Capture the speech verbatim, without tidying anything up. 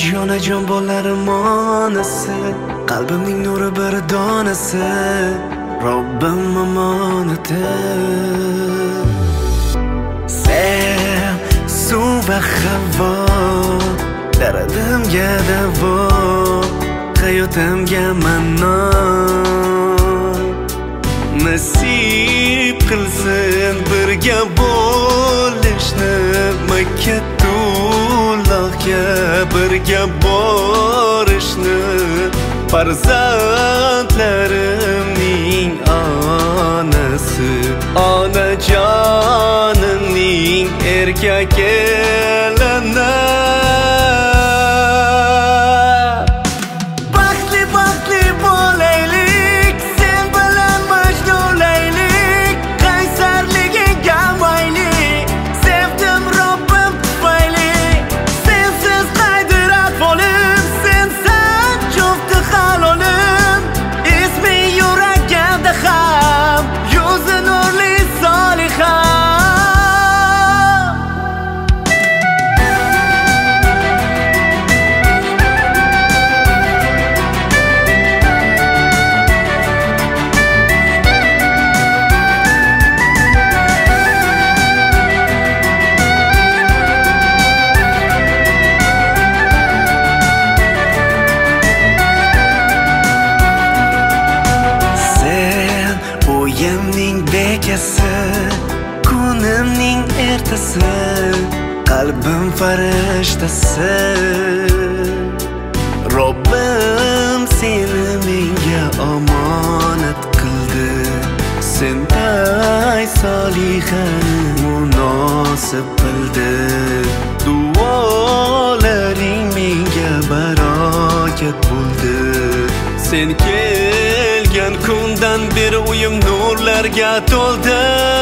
jonajon bo'larim onasi, qalbimning nuri bir donasi, Robbim omonati. Sen suv va havo, dardimga davo, hayotimga ma'no. Nasib qilsin birga bo'lishni, Makkatullohga birga borishni, farzandlarimning onasi, onajonimning erkak kelini. Kunimning ertasi, qalbim farishtasi, Robbim seni menga omonat qildi. Senday solihani munosib bildi. Duolaring menga barokat bo'ldi. Sen kelgan kundan beri uyim nurlarga to'ldi.